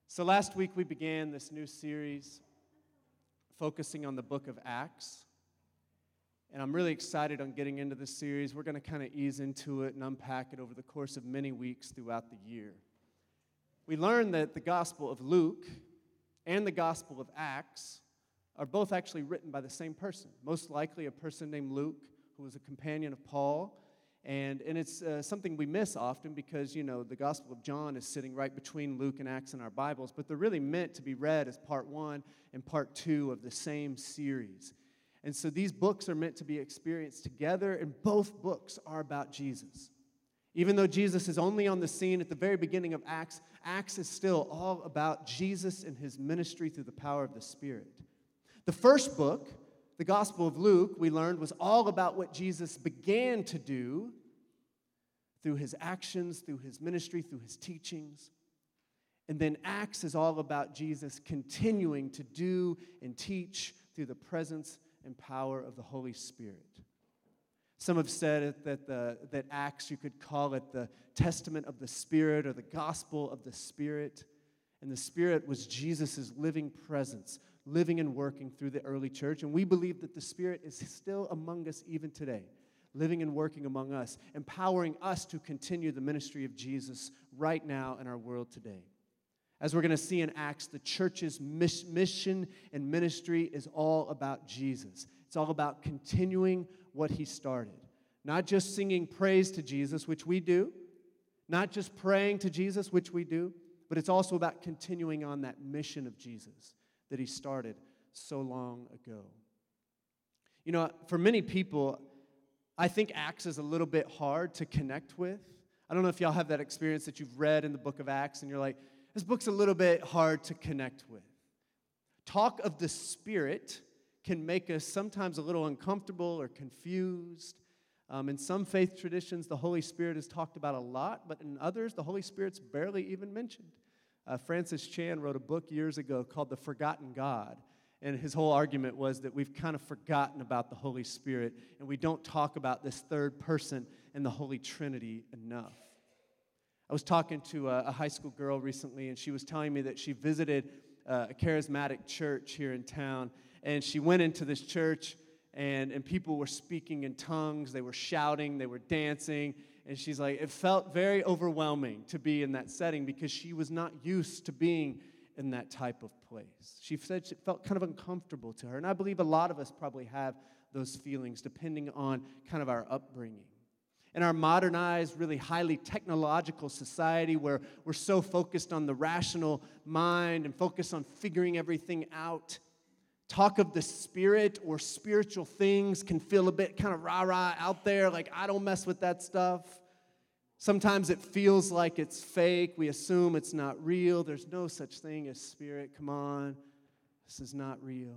So last week we began this new series focusing on the book of Acts. And I'm really excited on getting into this series. We're going to kind of ease into it and unpack it over the course of many weeks throughout the year. We learned that the Gospel of Luke and the Gospel of Acts are both actually written by the same person, most likely a person named Luke, who was a companion of Paul. And it's something we miss often because, the Gospel of John is sitting right between Luke and Acts in our Bibles, but they're really meant to be read as part one and part two of the same series. And so these books are meant to be experienced together, and both books are about Jesus. Even though Jesus is only on the scene at the very beginning of Acts, Acts is still all about Jesus and his ministry through the power of the Spirit. The first book, the Gospel of Luke, we learned, was all about what Jesus began to do through his actions, through his ministry, through his teachings. And then Acts is all about Jesus continuing to do and teach through the presence and power of the Holy Spirit. Some have said that Acts, you could call it the Testament of the Spirit or the Gospel of the Spirit. And the Spirit was Jesus' living presence, living and working through the early church. And we believe that the Spirit is still among us even today, living and working among us, empowering us to continue the ministry of Jesus right now in our world today. As we're going to see in Acts, the church's mission and ministry is all about Jesus. It's all about continuing what he started. Not just singing praise to Jesus, which we do, not just praying to Jesus, which we do, but it's also about continuing on that mission of Jesus that he started so long ago. For many people, I think Acts is a little bit hard to connect with. I don't know if y'all have that experience that you've read in the book of Acts and you're like, this book's a little bit hard to connect with. Talk of the Spirit can make us sometimes a little uncomfortable or confused. In some faith traditions, the Holy Spirit is talked about a lot, but in others, the Holy Spirit's barely even mentioned. Francis Chan wrote a book years ago called The Forgotten God, and his whole argument was that we've kind of forgotten about the Holy Spirit, and we don't talk about this third person in the Holy Trinity enough. I was talking to a high school girl recently, and she was telling me that she visited a charismatic church here in town, and she went into this church, and people were speaking in tongues, they were shouting, they were dancing, and she's like, it felt very overwhelming to be in that setting because she was not used to being in that type of place. She said it felt kind of uncomfortable to her, and I believe a lot of us probably have those feelings depending on kind of our upbringing. In our modernized, really highly technological society where we're so focused on the rational mind and focused on figuring everything out, talk of the Spirit or spiritual things can feel a bit kind of rah-rah out there, like I don't mess with that stuff. Sometimes it feels like it's fake. We assume it's not real. There's no such thing as spirit. Come on, this is not real.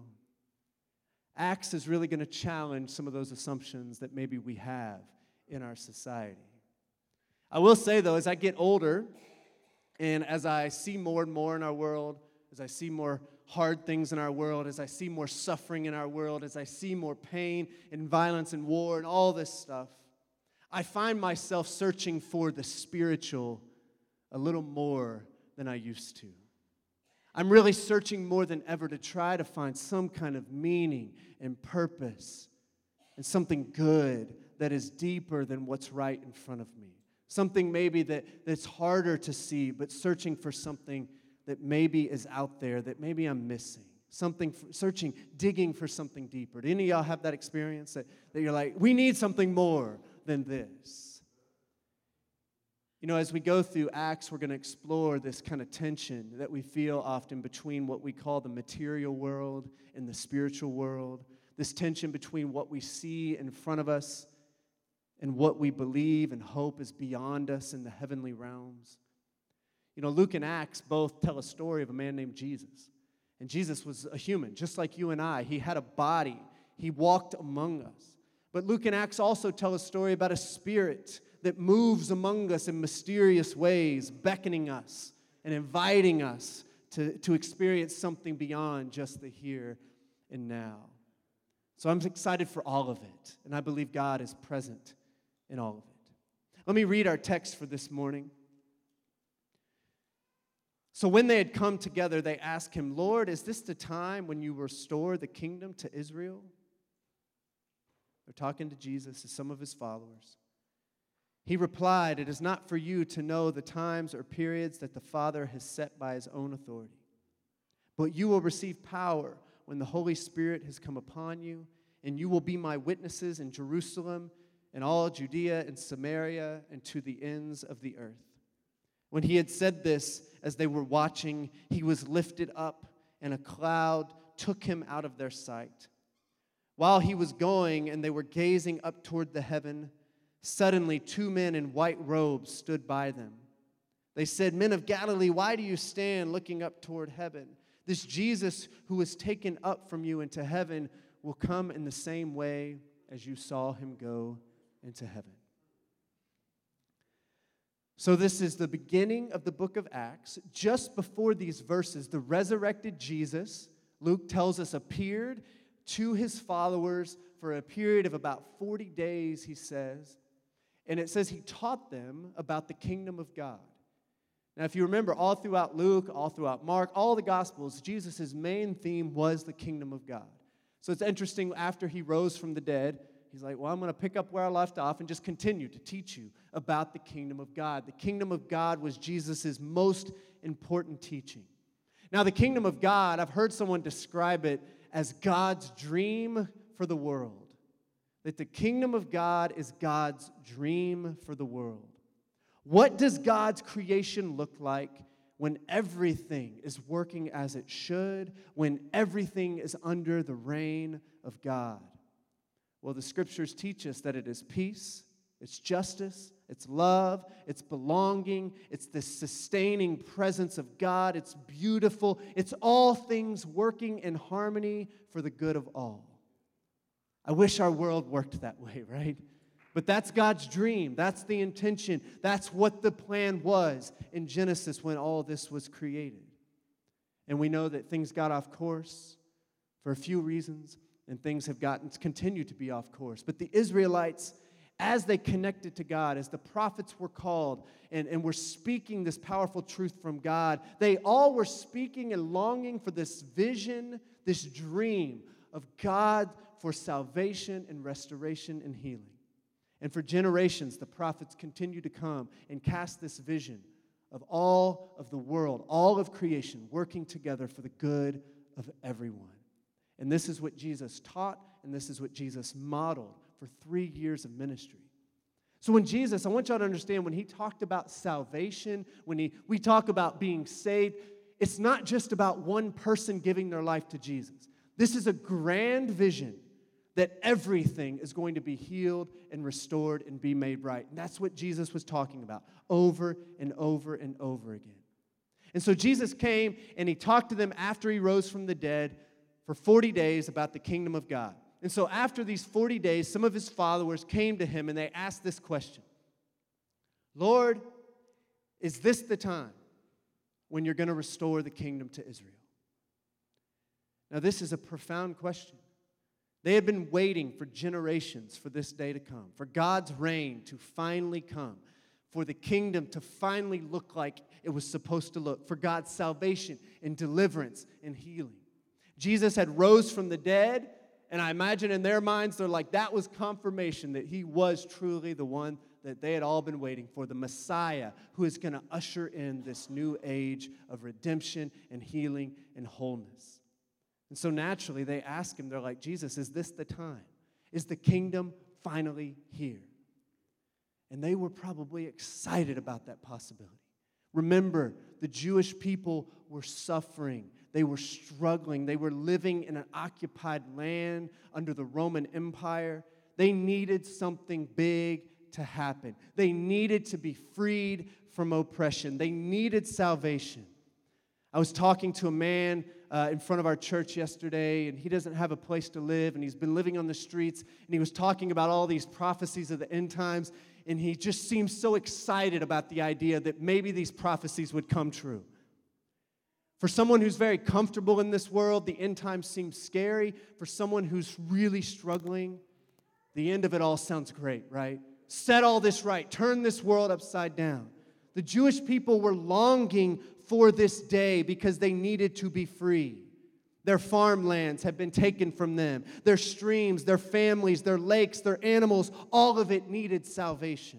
Acts is really going to challenge some of those assumptions that maybe we have in our society. I will say, though, as I get older and as I see more and more in our world, as I see more hard things in our world, as I see more suffering in our world, as I see more pain and violence and war and all this stuff, I find myself searching for the spiritual a little more than I used to. I'm really searching more than ever to try to find some kind of meaning and purpose and something good that is deeper than what's right in front of me. Something maybe that's harder to see, but searching for something that maybe is out there that maybe I'm missing. Searching, digging for something deeper. Do any of y'all have that experience that you're like, we need something more than this? As we go through Acts, we're going to explore this kind of tension that we feel often between what we call the material world and the spiritual world. This tension between what we see in front of us and what we believe and hope is beyond us in the heavenly realms. Luke and Acts both tell a story of a man named Jesus. And Jesus was a human, just like you and I. He had a body. He walked among us. But Luke and Acts also tell a story about a spirit that moves among us in mysterious ways, beckoning us and inviting us to experience something beyond just the here and now. So I'm excited for all of it, and I believe God is present in all of it. Let me read our text for this morning. So when they had come together, they asked him, Lord, is this the time when you restore the kingdom to Israel? They're talking to Jesus as some of his followers. He replied, it is not for you to know the times or periods that the Father has set by his own authority. But you will receive power when the Holy Spirit has come upon you, and you will be my witnesses in Jerusalem and all Judea and Samaria and to the ends of the earth. When he had said this, as they were watching, he was lifted up, and a cloud took him out of their sight. While he was going, and they were gazing up toward the heaven, suddenly 2 men in white robes stood by them. They said, Men of Galilee, why do you stand looking up toward heaven? This Jesus who was taken up from you into heaven will come in the same way as you saw him go into heaven. So this is the beginning of the book of Acts. Just before these verses, the resurrected Jesus, Luke tells us, appeared to his followers for a period of about 40 days, he says. And it says he taught them about the kingdom of God. Now, if you remember, all throughout Luke, all throughout Mark, all the Gospels, Jesus' main theme was the kingdom of God. So it's interesting, after he rose from the dead, he's like, well, I'm going to pick up where I left off and just continue to teach you about the kingdom of God. The kingdom of God was Jesus' most important teaching. Now, the kingdom of God, I've heard someone describe it as God's dream for the world. That the kingdom of God is God's dream for the world. What does God's creation look like when everything is working as it should, when everything is under the reign of God? Well, the scriptures teach us that it is peace, it's justice, it's love, it's belonging, it's the sustaining presence of God, it's beautiful, it's all things working in harmony for the good of all. I wish our world worked that way, right? But that's God's dream. That's the intention. That's what the plan was in Genesis when all this was created. And we know that things got off course for a few reasons, and things have continued to be off course. But the Israelites, as they connected to God, as the prophets were called and were speaking this powerful truth from God, they all were speaking and longing for this vision, this dream of God for salvation and restoration and healing. And for generations, the prophets continue to come and cast this vision of all of the world, all of creation, working together for the good of everyone. And this is what Jesus taught, and this is what Jesus modeled for 3 years of ministry. So when Jesus, I want y'all to understand, when he talked about salvation, when we talk about being saved, it's not just about one person giving their life to Jesus. This is a grand vision that everything is going to be healed and restored and be made right. And that's what Jesus was talking about over and over and over again. And so Jesus came and he talked to them after he rose from the dead for 40 days about the kingdom of God. And so after these 40 days, some of his followers came to him and they asked this question: Lord, is this the time when you're going to restore the kingdom to Israel? Now, this is a profound question. They had been waiting for generations for this day to come, for God's reign to finally come, for the kingdom to finally look like it was supposed to look, for God's salvation and deliverance and healing. Jesus had rose from the dead, and I imagine in their minds, they're like, that was confirmation that he was truly the one that they had all been waiting for, the Messiah who is going to usher in this new age of redemption and healing and wholeness. And so naturally, they ask him, they're like, Jesus, is this the time? Is the kingdom finally here? And they were probably excited about that possibility. Remember, the Jewish people were suffering. They were struggling. They were living in an occupied land under the Roman Empire. They needed something big to happen. They needed to be freed from oppression. They needed salvation. I was talking to a man in front of our church yesterday, and he doesn't have a place to live, and he's been living on the streets, and he was talking about all these prophecies of the end times, and he just seemed so excited about the idea that maybe these prophecies would come true. For someone who's very comfortable in this world, the end times seem scary. For someone who's really struggling, the end of it all sounds great, right? Set all this right. Turn this world upside down. The Jewish people were longing for this day because they needed to be free. Their farmlands had been taken from them. Their streams, their families, their lakes, their animals, all of it needed salvation.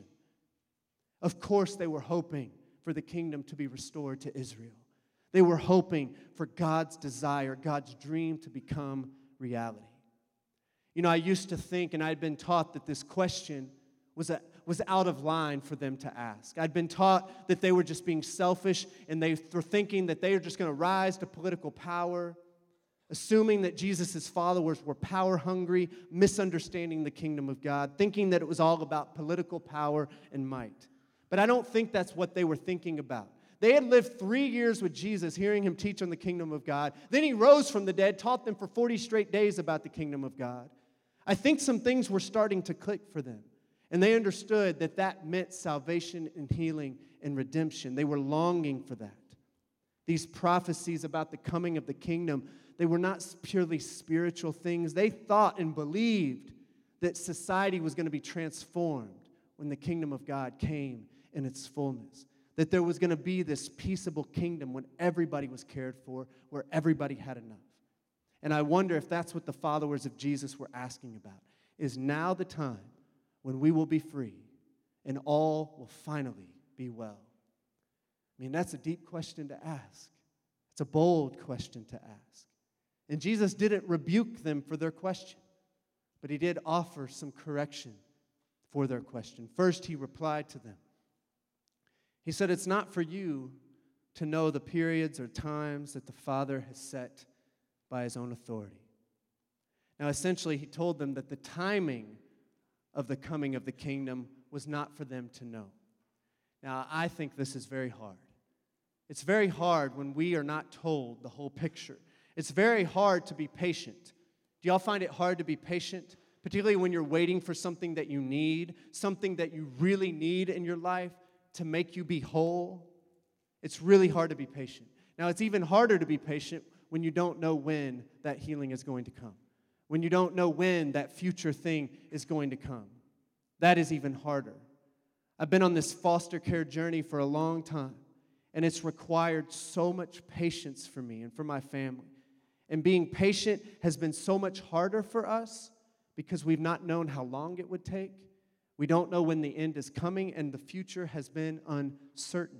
Of course, they were hoping for the kingdom to be restored to Israel. They were hoping for God's desire, God's dream to become reality. You know, I used to think, and I'd been taught that this question was out of line for them to ask. I'd been taught that they were just being selfish, and they were thinking that they were just going to rise to political power, assuming that Jesus' followers were power-hungry, misunderstanding the kingdom of God, thinking that it was all about political power and might. But I don't think that's what they were thinking about. They had lived 3 years with Jesus, hearing him teach on the kingdom of God. Then he rose from the dead, taught them for 40 straight days about the kingdom of God. I think some things were starting to click for them. And they understood that that meant salvation and healing and redemption. They were longing for that. These prophecies about the coming of the kingdom, they were not purely spiritual things. They thought and believed that society was going to be transformed when the kingdom of God came in its fullness. That there was going to be this peaceable kingdom when everybody was cared for, where everybody had enough. And I wonder if that's what the followers of Jesus were asking about. Is now the time when we will be free and all will finally be well? I mean, that's a deep question to ask. It's a bold question to ask. And Jesus didn't rebuke them for their question, but he did offer some correction for their question. First, he replied to them. He said, it's not for you to know the periods or times that the Father has set by his own authority. Now, essentially, he told them that the timing of the coming of the kingdom was not for them to know. Now, I think this is very hard. It's very hard when we are not told the whole picture. It's very hard to be patient. Do y'all find it hard to be patient? Particularly when you're waiting for something that you need, something that you really need in your life to make you be whole. It's really hard to be patient. Now, it's even harder to be patient when you don't know when that healing is going to come, when you don't know when that future thing is going to come. That is even harder. I've been on this foster care journey for a long time, and it's required so much patience for me and for my family. And being patient has been so much harder for us because we've not known how long it would take. We don't know when the end is coming, and the future has been uncertain.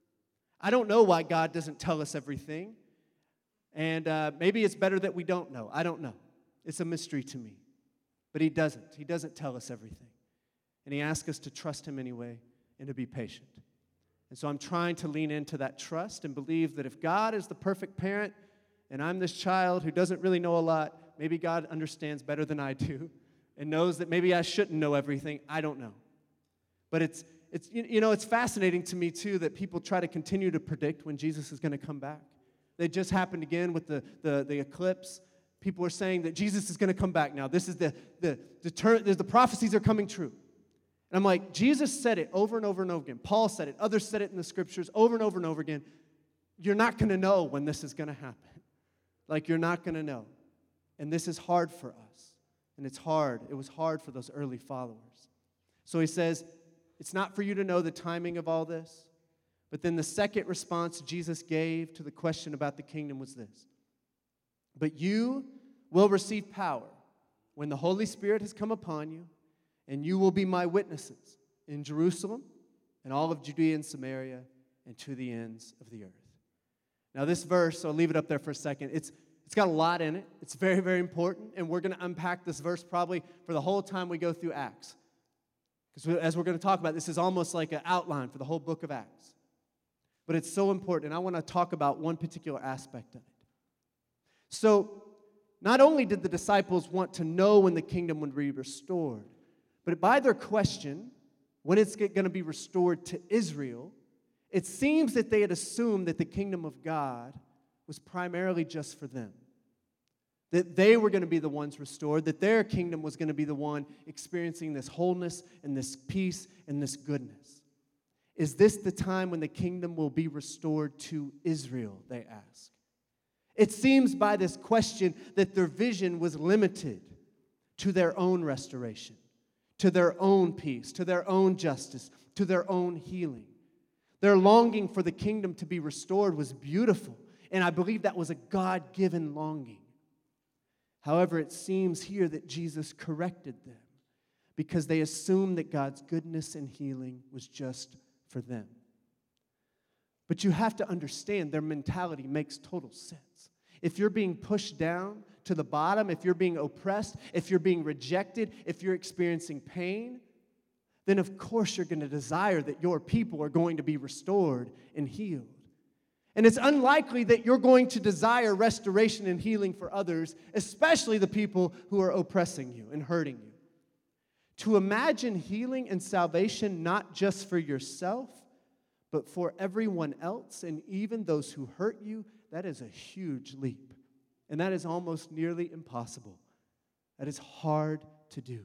I don't know why God doesn't tell us everything, and maybe it's better that we don't know. I don't know. It's a mystery to me. But he doesn't. He doesn't tell us everything. And he asks us to trust him anyway and to be patient. And so I'm trying to lean into that trust and believe that if God is the perfect parent and I'm this child who doesn't really know a lot, maybe God understands better than I do and knows that maybe I shouldn't know everything. I don't know. But it's fascinating to me, too, that people try to continue to predict when Jesus is going to come back. It just happened again with the eclipse. People are saying that Jesus is going to come back now. This is the prophecies are coming true. And I'm like, Jesus said it over and over and over again. Paul said it. Others said it in the scriptures over and over and over again. You're not going to know when this is going to happen. Like, you're not going to know. And this is hard for us. And it's hard. It was hard for those early followers. So he says, it's not for you to know the timing of all this. But then the second response Jesus gave to the question about the kingdom was this. But you will receive power when the Holy Spirit has come upon you, and you will be my witnesses in Jerusalem and all of Judea and Samaria and to the ends of the earth. Now this verse, so I'll leave it up there for a second. It's got a lot in it. It's very, very important, and we're going to unpack this verse probably for the whole time we go through Acts. Because as we're going to talk about, this is almost like an outline for the whole book of Acts. But it's so important, and I want to talk about one particular aspect of it. So, not only did the disciples want to know when the kingdom would be restored, but by their question, when it's going to be restored to Israel, it seems that they had assumed that the kingdom of God was primarily just for them. That they were going to be the ones restored, that their kingdom was going to be the one experiencing this wholeness and this peace and this goodness. Is this the time when the kingdom will be restored to Israel, they ask. It seems by this question that their vision was limited to their own restoration, to their own peace, to their own justice, to their own healing. Their longing for the kingdom to be restored was beautiful, and I believe that was a God-given longing. However, it seems here that Jesus corrected them because they assumed that God's goodness and healing was just for them. But you have to understand their mentality makes total sense. If you're being pushed down to the bottom, if you're being oppressed, if you're being rejected, if you're experiencing pain, then of course you're going to desire that your people are going to be restored and healed. And it's unlikely that you're going to desire restoration and healing for others, especially the people who are oppressing you and hurting you. To imagine healing and salvation not just for yourself, but for everyone else and even those who hurt you, that is a huge leap. And that is almost nearly impossible. That is hard to do.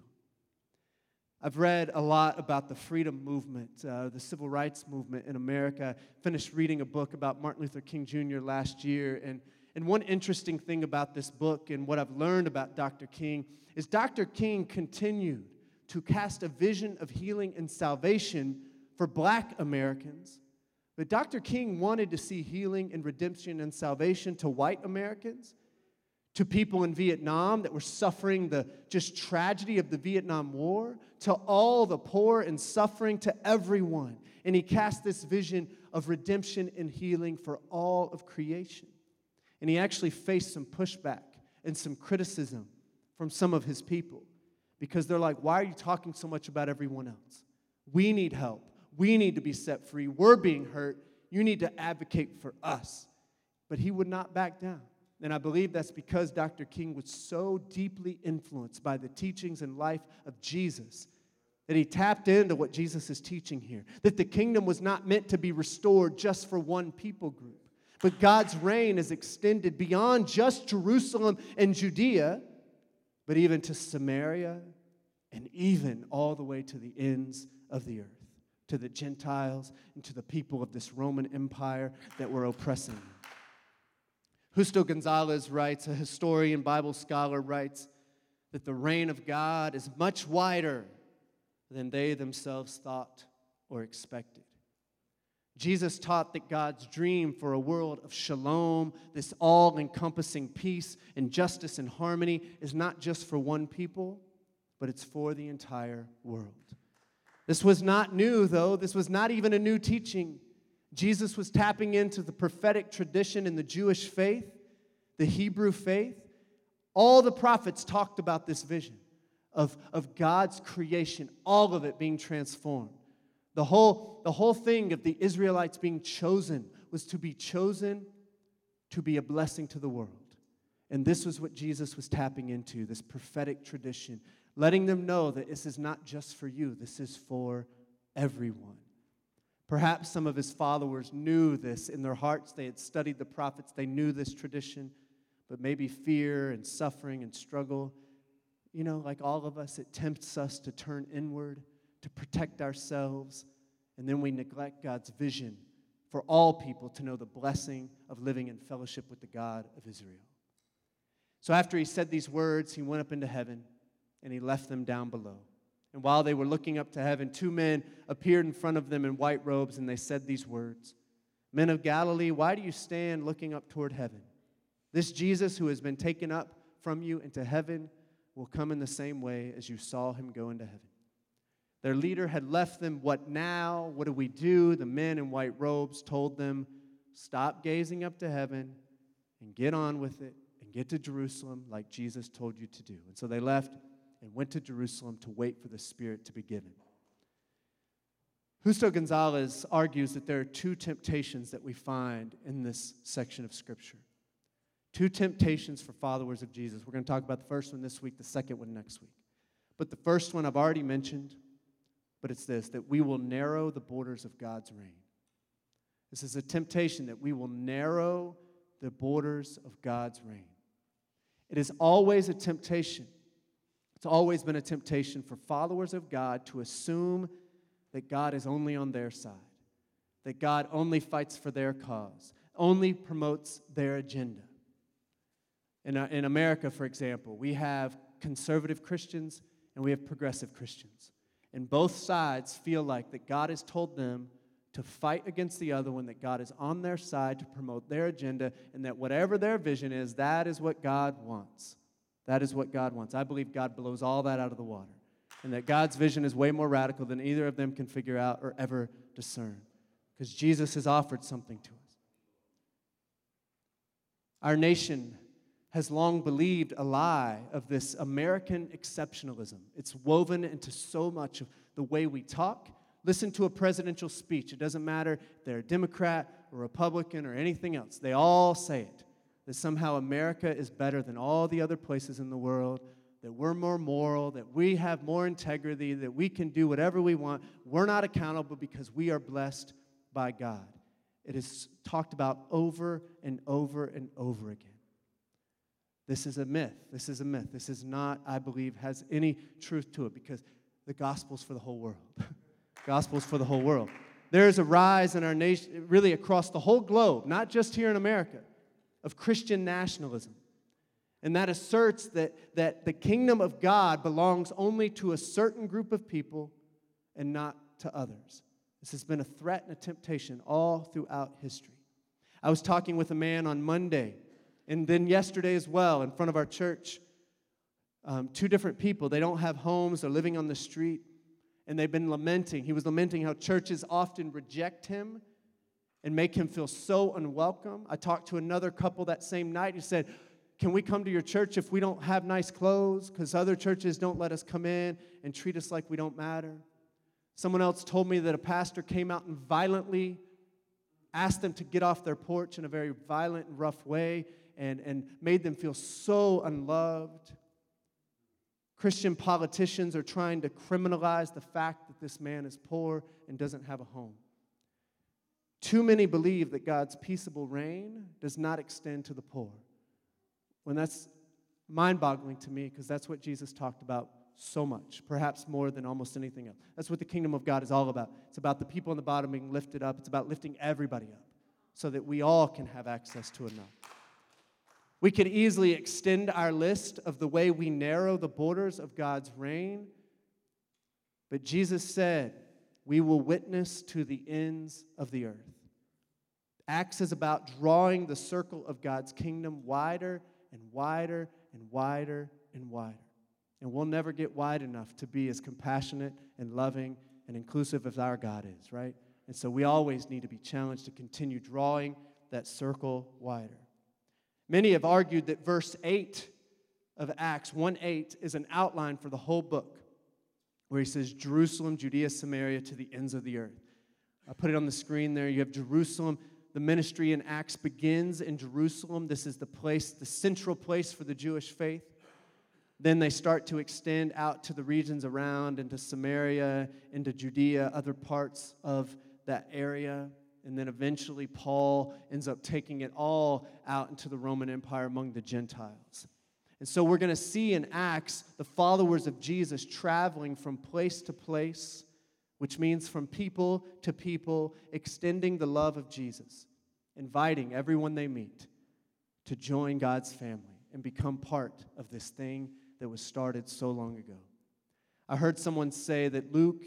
I've read a lot about the freedom movement, the civil rights movement in America. I finished reading a book about Martin Luther King Jr. last year. And one interesting thing about this book and what I've learned about Dr. King is Dr. King continued to cast a vision of healing and salvation for Black Americans. But Dr. King wanted to see healing and redemption and salvation to white Americans, to people in Vietnam that were suffering the just tragedy of the Vietnam War, to all the poor and suffering, to everyone. And he cast this vision of redemption and healing for all of creation. And he actually faced some pushback and some criticism from some of his people because they're like, why are you talking so much about everyone else? We need help. We need to be set free. We're being hurt. You need to advocate for us. But he would not back down. And I believe that's because Dr. King was so deeply influenced by the teachings and life of Jesus that he tapped into what Jesus is teaching here, that the kingdom was not meant to be restored just for one people group, but God's reign is extended beyond just Jerusalem and Judea, but even to Samaria and even all the way to the ends of the earth, to the Gentiles and to the people of this Roman Empire that were oppressing them. Justo Gonzalez writes, a historian, Bible scholar, writes that the reign of God is much wider than they themselves thought or expected. Jesus taught that God's dream for a world of shalom, this all-encompassing peace and justice and harmony, is not just for one people, but it's for the entire world. This was not new, though. This was not even a new teaching. Jesus was tapping into the prophetic tradition in the Jewish faith, the Hebrew faith. All the prophets talked about this vision of God's creation, all of it being transformed. The whole thing of the Israelites being chosen was to be chosen to be a blessing to the world. And this was what Jesus was tapping into, this prophetic tradition, letting them know that this is not just for you, this is for everyone. Perhaps some of his followers knew this in their hearts. They had studied the prophets. They knew this tradition. But maybe fear and suffering and struggle, like all of us, it tempts us to turn inward, to protect ourselves, and then we neglect God's vision for all people to know the blessing of living in fellowship with the God of Israel. So after he said these words, he went up into heaven, and he left them down below. And while they were looking up to heaven, two men appeared in front of them in white robes, and they said these words, "Men of Galilee, why do you stand looking up toward heaven? This Jesus who has been taken up from you into heaven will come in the same way as you saw him go into heaven." Their leader had left them. What now? What do we do? The men in white robes told them, "Stop gazing up to heaven and get on with it and get to Jerusalem like Jesus told you to do." And so they left and went to Jerusalem to wait for the Spirit to be given. Justo Gonzalez argues that there are two temptations that we find in this section of Scripture. Two temptations for followers of Jesus. We're going to talk about the first one this week, the second one next week. But the first one I've already mentioned, but it's this, that we will narrow the borders of God's reign. This is a temptation that we will narrow the borders of God's reign. It is always a temptation. It's always been a temptation for followers of God to assume that God is only on their side, that God only fights for their cause, only promotes their agenda. In America, for example, we have conservative Christians and we have progressive Christians. And both sides feel like that God has told them to fight against the other one, that God is on their side to promote their agenda, and that whatever their vision is, that is what God wants. That is what God wants. I believe God blows all that out of the water, and that God's vision is way more radical than either of them can figure out or ever discern, because Jesus has offered something to us. Our nation has long believed a lie of this American exceptionalism. It's woven into so much of the way we talk. Listen to a presidential speech. It doesn't matter if they're a Democrat or Republican or anything else. They all say it, that somehow America is better than all the other places in the world, that we're more moral, that we have more integrity, that we can do whatever we want. We're not accountable because we are blessed by God. It is talked about over and over and over again. This is a myth. This is a myth. This is not, I believe, has any truth to it, because the gospel's for the whole world. Gospel's for the whole world. There is a rise in our nation, really across the whole globe, not just here in America, of Christian nationalism. And that asserts that the kingdom of God belongs only to a certain group of people and not to others. This has been a threat and a temptation all throughout history. I was talking with a man on Monday, and then yesterday as well, in front of our church. Two different people. They don't have homes. They're living on the street. And they've been lamenting. He was lamenting how churches often reject him and make him feel so unwelcome. I talked to another couple that same night who said, can we come to your church if we don't have nice clothes? Because other churches don't let us come in and treat us like we don't matter. Someone else told me that a pastor came out and violently asked them to get off their porch in a very violent and rough way and made them feel so unloved. Christian politicians are trying to criminalize the fact that this man is poor and doesn't have a home. Too many believe that God's peaceable reign does not extend to the poor. When that's mind-boggling to me, because that's what Jesus talked about so much, perhaps more than almost anything else. That's what the kingdom of God is all about. It's about the people on the bottom being lifted up. It's about lifting everybody up so that we all can have access to enough. We could easily extend our list of the way we narrow the borders of God's reign. But Jesus said, we will witness to the ends of the earth. Acts is about drawing the circle of God's kingdom wider and wider and wider and wider. And we'll never get wide enough to be as compassionate and loving and inclusive as our God is, right? And so we always need to be challenged to continue drawing that circle wider. Many have argued that verse 8 of Acts 1:8 is an outline for the whole book, where he says, Jerusalem, Judea, Samaria, to the ends of the earth. I put it on the screen there. You have Jerusalem. The ministry in Acts begins in Jerusalem. This is the place, the central place for the Jewish faith. Then they start to extend out to the regions around, into Samaria, into Judea, other parts of that area. And then eventually Paul ends up taking it all out into the Roman Empire among the Gentiles. And so we're going to see in Acts the followers of Jesus traveling from place to place, which means from people to people, extending the love of Jesus, inviting everyone they meet to join God's family and become part of this thing that was started so long ago. I heard someone say that Luke,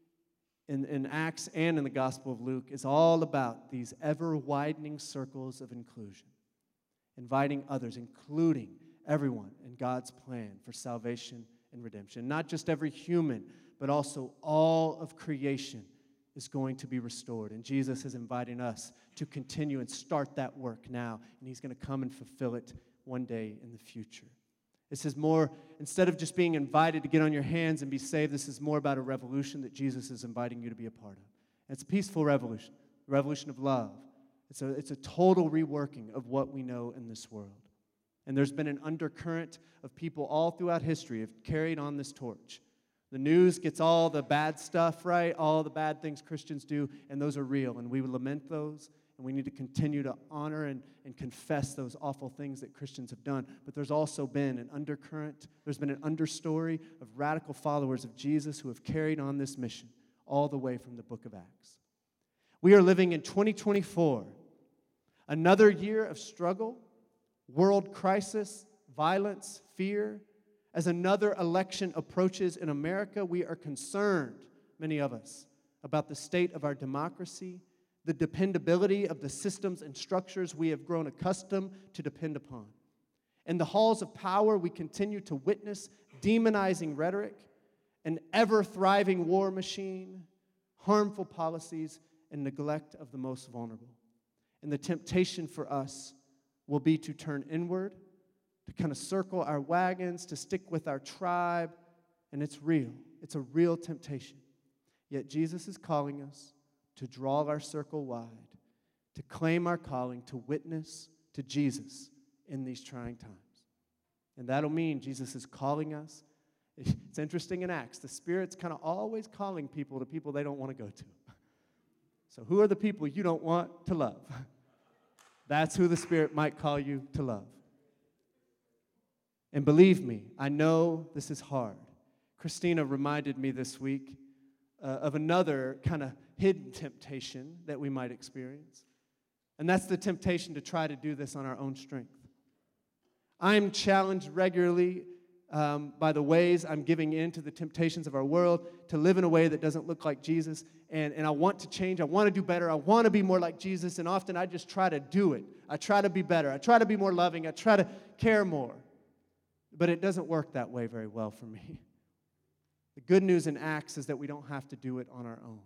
in Acts and in the Gospel of Luke, is all about these ever-widening circles of inclusion, inviting others, including everyone in God's plan for salvation and redemption. Not just every human, but also all of creation is going to be restored. And Jesus is inviting us to continue and start that work now, and he's going to come and fulfill it one day in the future. This is more, instead of just being invited to get on your hands and be saved, this is more about a revolution that Jesus is inviting you to be a part of. And it's a peaceful revolution, a revolution of love. It's a total reworking of what we know in this world. And there's been an undercurrent of people all throughout history have carried on this torch. The news gets all the bad stuff, right? All the bad things Christians do, and those are real, and we lament those. And we need to continue to honor and confess those awful things that Christians have done. But there's also been an undercurrent, there's been an understory of radical followers of Jesus who have carried on this mission all the way from the book of Acts. We are living in 2024, another year of struggle, world crisis, violence, fear. As another election approaches in America, we are concerned, many of us, about the state of our democracy, the dependability of the systems and structures we have grown accustomed to depend upon. In the halls of power, we continue to witness demonizing rhetoric, an ever-thriving war machine, harmful policies, and neglect of the most vulnerable. And the temptation for us will be to turn inward, to kind of circle our wagons, to stick with our tribe, and it's real. It's a real temptation. Yet Jesus is calling us to draw our circle wide, to claim our calling, to witness to Jesus in these trying times. And that'll mean Jesus is calling us. It's interesting in Acts. The Spirit's kind of always calling people to people they don't want to go to. So who are the people you don't want to love? That's who the Spirit might call you to love. And believe me, I know this is hard. Christina reminded me this week of another kind of hidden temptation that we might experience. And that's the temptation to try to do this on our own strength. I'm challenged regularly by the ways I'm giving in to the temptations of our world to live in a way that doesn't look like Jesus. And I want to change. I want to do better. I want to be more like Jesus. And often I just try to do it. I try to be better. I try to be more loving. I try to care more. But it doesn't work that way very well for me. The good news in Acts is that we don't have to do it on our own.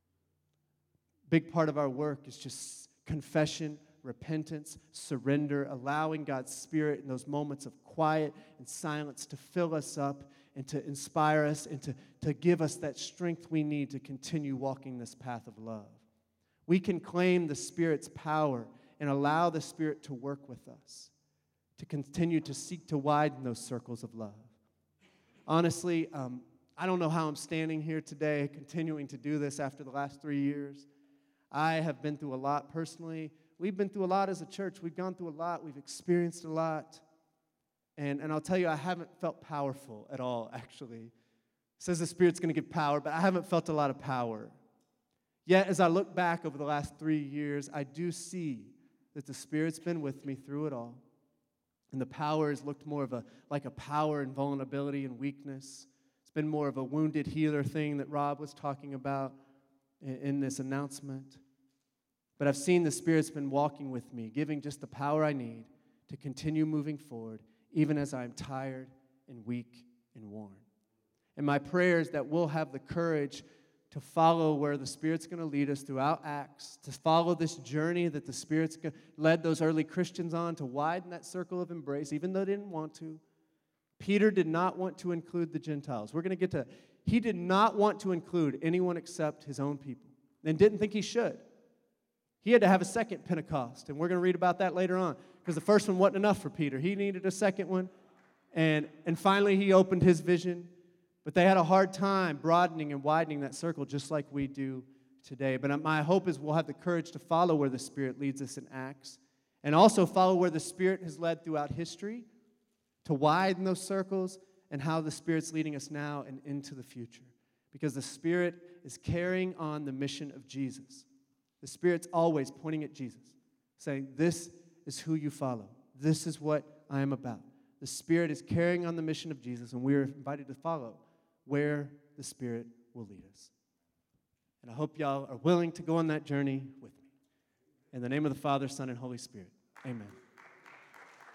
Big part of our work is just confession, repentance, surrender, allowing God's Spirit in those moments of quiet and silence to fill us up and to inspire us and to give us that strength we need to continue walking this path of love. We can claim the Spirit's power and allow the Spirit to work with us, to continue to seek to widen those circles of love. Honestly, I don't know how I'm standing here today, continuing to do this after the last 3 years. I have been through a lot personally. We've been through a lot as a church. We've gone through a lot. We've experienced a lot. And I'll tell you, I haven't felt powerful at all, actually. It says the Spirit's going to give power, but I haven't felt a lot of power. Yet, as I look back over the last 3 years, I do see that the Spirit's been with me through it all. And the power has looked more of like a power in vulnerability and weakness. It's been more of a wounded healer thing that Rob was talking about in this announcement. But I've seen the Spirit's been walking with me, giving just the power I need to continue moving forward, even as I'm tired and weak and worn. And my prayer is that we'll have the courage to follow where the Spirit's going to lead us throughout Acts, to follow this journey that the Spirit's led those early Christians on, to widen that circle of embrace, even though they didn't want to. Peter did not want to include the Gentiles. We're going to get to, he did not want to include anyone except his own people, and didn't think he should. He had to have a second Pentecost, and we're going to read about that later on, because the first one wasn't enough for Peter. He needed a second one, and finally he opened his vision, but they had a hard time broadening and widening that circle just like we do today. But my hope is we'll have the courage to follow where the Spirit leads us in Acts, and also follow where the Spirit has led throughout history, to widen those circles, and how the Spirit's leading us now and into the future. Because the Spirit is carrying on the mission of Jesus. The Spirit's always pointing at Jesus, saying, this is who you follow. This is what I am about. The Spirit is carrying on the mission of Jesus, and we are invited to follow where the Spirit will lead us. And I hope y'all are willing to go on that journey with me. In the name of the Father, Son, and Holy Spirit, amen.